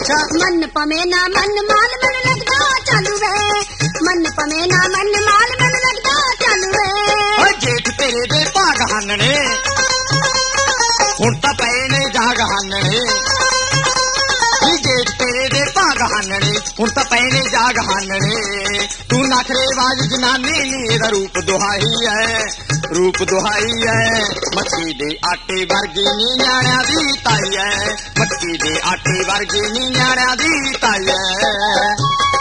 ਅੱਛਾ मन पवे ना मन माल मैनू लगदा चल वे मन पवे ना मन माल मैनू लगदा चल वे ਓਏ ਜੇਠ ਤੇਰੇ ਦੇ ਭਾਗ ਹਾਨਣੇ ਹੁਣ ਤਾਂ ਪਏ ਨੇ ਜਾਗ ਹਾਨਣੇ ਜੇਠ ਤੇਰੇ ਦੇ ਭਾਗ ਹਾਨਣੇ ਹੁਣ ਤਾਂ ਪਏ ਨੇ ਜਾਗ ਹਾਨਣੇ ਤੂੰ ਨਖਰੇਬਾਜ਼ ਜਨਾਨੀ ਨੀ ਇਹਦਾ ਰੂਪ ਦੁਹਾਈ ਐ ਰੂਪ ਦੁਹਾਈ ਐ ਮੱਕੀ ਦੇ ਆਟੇ ਵਰਗੀ ਨੀ ਨਿਆਣਿਆਂ ਦੀ ਤਾਈ ਐ ਮੱਕੀ ਦੇ ਆਟੇ ਵਰਗੀ ਨੀ ਨਿਆਣਿਆਂ ਦੀ ਤਾਈ ਐ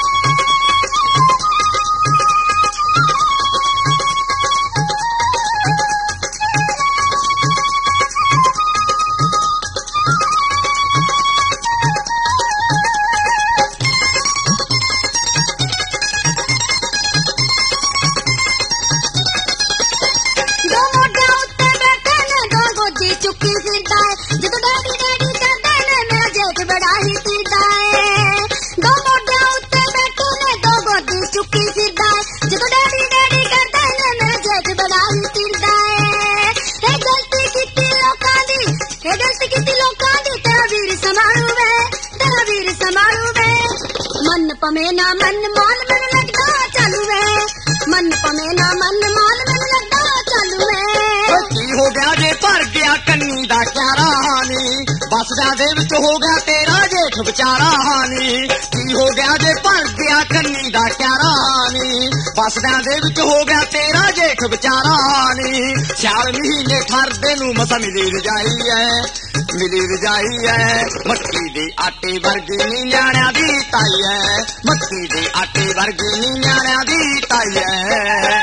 पवे ना मन माल मैनू लगदा चल वे मन पवे ना मन माल मैनू लगदा चल वे की हो गया जे भर गया कन्नी दा क्यारा हानी बस जा दे विच हो गया तेरा जेठ बेचारा हानी की हो गया जे भर गया कन्नी दा क्यारा हानी बस जा दे विच हो गया तेरा जेठ बेचारा हानी सियाल महीने ठरदे नूं मसा मिली रजाई है मक्की दे आटे वर्गी नी न्याणिਆਂ ਦੀ ਤਾਈ ਐ ਮੱਕੀ ਦੇ ਆਟੇ ਵਰਗੀ ਨੀ ਨਿਆਣਿਆਂ ਦੀ ਤਾਈ ਐ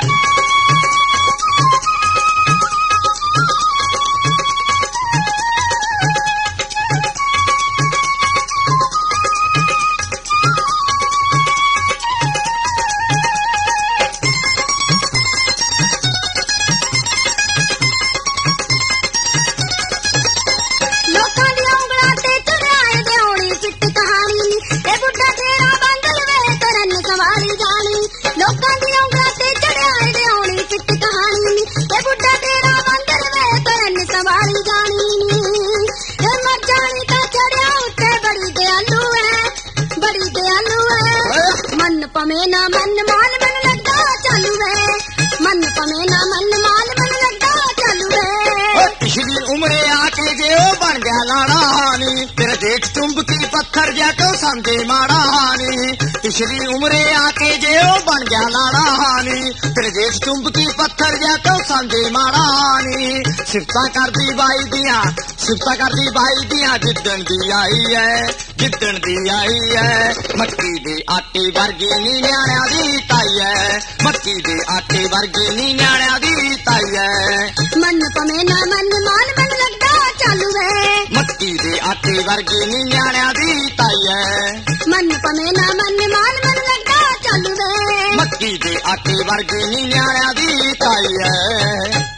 पवे ना मन माल मैनू लगदा चल वे मन पवे ना मन माल मैनू लगदा चल वे पिछली उम्रे आके जे ओ बन गया लाड़ा हानी तेरा जेठ चुंबकी पत्थर जा तो समझे माड़ा हानी पिछली उम्रे आके जे ओ बन गया लाड़ा हानी तेरे जेठ चुंबकी पत्थर जा तो समझे माड़ा हानी सिफता करदी बाई दियां जिद्दन दी आई है मक्की दे आटे वर्गी नी न्याणिਆਂ ਦੀ ਤਾਈ ਐ ਮੱਕੀ ਦੇ ਆਟੇ ਵਰਗੀ ਨੀ ਨਿਆਣਿਆਂ ਦੀ ਤਾਈ ਐ मन पवे ना मन माल मैनू लगदा चल वे ਮੱਕੀ ਦੇ ਆਟੇ ਵਰਗੀ ਨੀ ਨਿਆਣਿਆਂ ਦੀ ਤਾਈ ਐ मन पवे ना मन माल मैनू लगदा चल वे ਮੱਕੀ ਦੇ ਆਟੇ ਵਰਗੀ ਨੀ ਨਿਆਣਿਆਂ ਦੀ ਤਾਈ ਐ